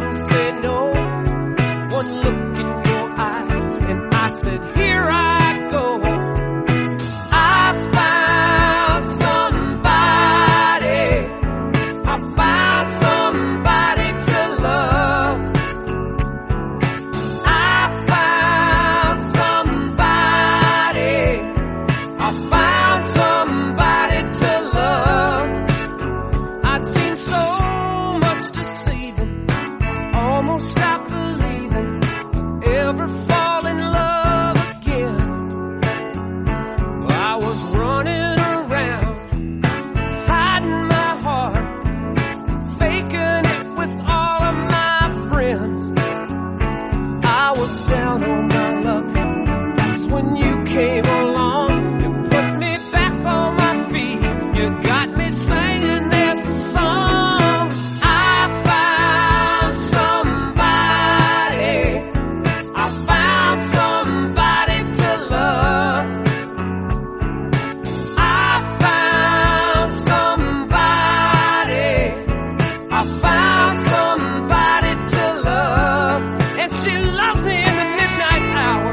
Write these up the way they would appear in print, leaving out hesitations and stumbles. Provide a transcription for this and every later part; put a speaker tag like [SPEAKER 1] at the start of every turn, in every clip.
[SPEAKER 1] couldn't say no. One look in your eyes, and I said, here I go. I found somebody. I found somebody to love. I found somebody. I found somebody to love. I'd seen so much deceiving, almost stopped believing I'd ever fall in love again. I was running around, hiding my heart, faking it with all of my friends. I was down on my luck. That's when you came along and put me back on my feet. You got me singing this song. I found somebody. I found somebody to love. I found somebody. I found somebody to love. And she loves me in the midnight hour.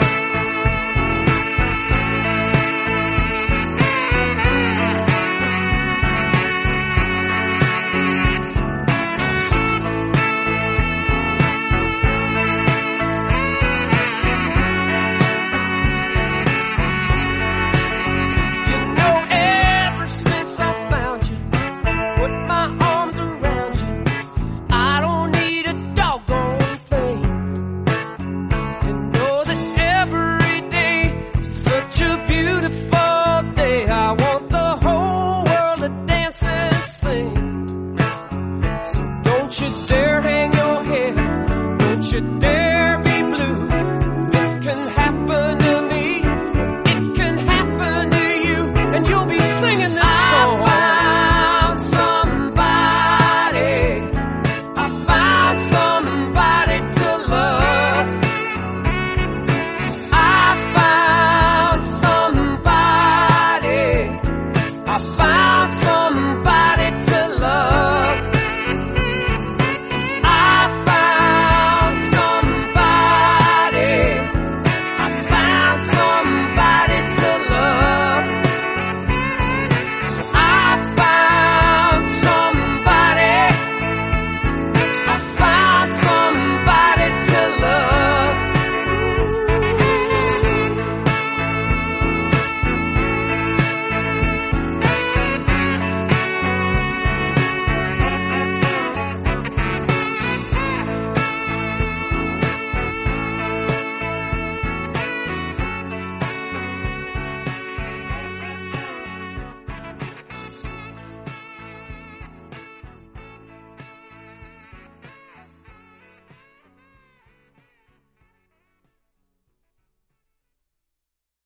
[SPEAKER 1] You know, ever since I found you, put my arms around you, I don't need a doggone thing. You know that every day is such a beautiful day. I want the whole world to dance and sing. So don't you dare hang your head, don't you dare